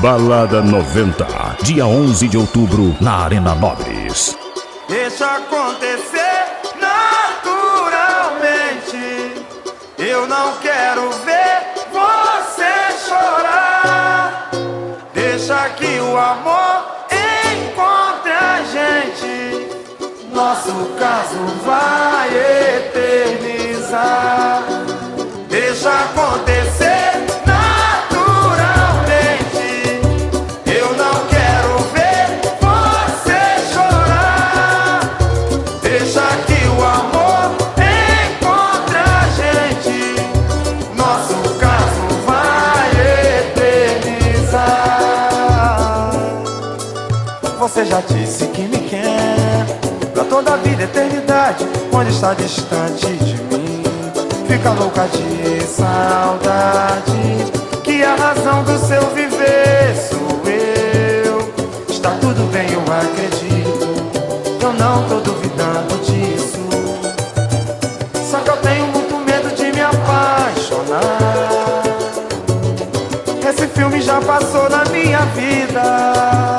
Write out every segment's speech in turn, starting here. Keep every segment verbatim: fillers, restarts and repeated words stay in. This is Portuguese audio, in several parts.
Balada noventa, dia onze de outubro, na Arena Nobres. Deixa acontecer naturalmente. Eu não quero ver você chorar. Deixa que o amor encontre a gente. Nosso caso vai eternizar. Deixa acontecer naturalmente. Eu não quero ver você chorar. Deixa que o amor encontre a gente. Nosso caso vai eternizar. Você já disse que me quer pra toda a vida, eternidade. Onde está distante de mim? Fica louca de saudade. Que a razão do seu viver sou eu. Está tudo bem, eu acredito. Eu não tô duvidando disso. Só que eu tenho muito medo de me apaixonar. Esse filme já passou na minha vida.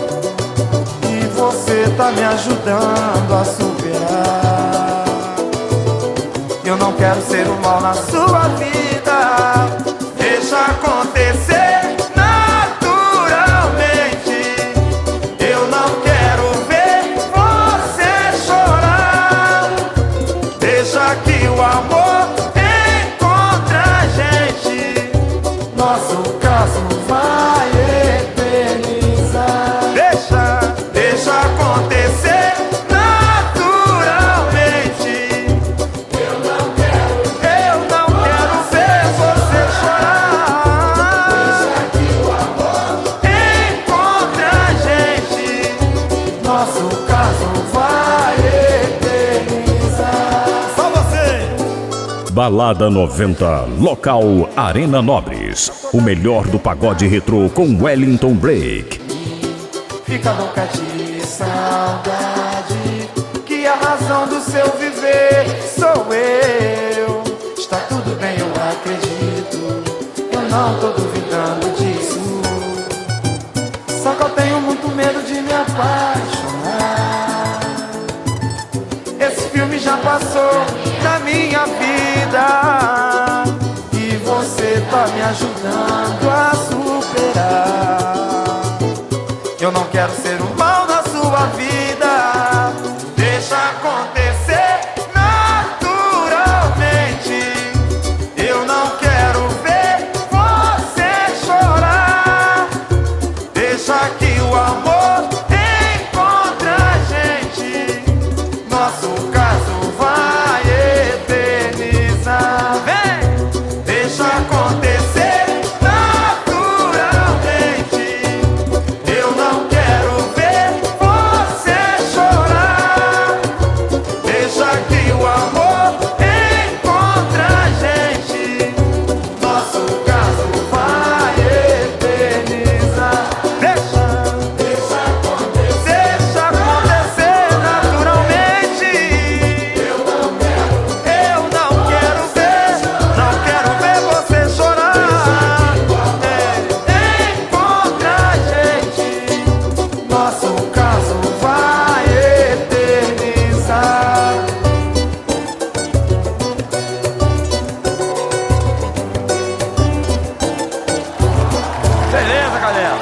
E você tá me ajudando a superar. Eu não quero ser um mal na sua vida. Deixa acontecer naturalmente. Eu não quero ver você chorar. Deixa que o amor encontre a gente. Nosso caso vai eternizar. Deixa, deixa acontecer naturalmente. Eu não quero, eu não quero ver você chorar. Deixa que o amor encontre a gente. Nosso caso vai eternizar. Só você! Balada noventa, local Arena Nobres. O melhor do pagode retrô com Wellington Break. Fica louca de saudade. Que a razão do seu viver sou eu. Está tudo bem, eu acredito. Eu não tô duvidando disso. Só que eu tenho muito medo de me apaixonar. Esse filme já passou na minha vida. E você tá me ajudando a superar. Eu não quero ser um mal na sua vida. Deixa acontecer naturalmente. Eu não quero ver você chorar. Deixa que o amor encontre a gente. Nosso caso vai eternizar. Vem! Deixa acontecer naturalmente. Eu não quero ver você chorar. Deixa que o amor encontre a gente. Nosso caso vai eternizar. Deixa, deixa acontecer, deixa acontecer naturalmente. Eu não quero, eu não quero ver, não quero ver você chorar. É, encontre a gente. Nosso caso vai eternizar. Beleza, galera?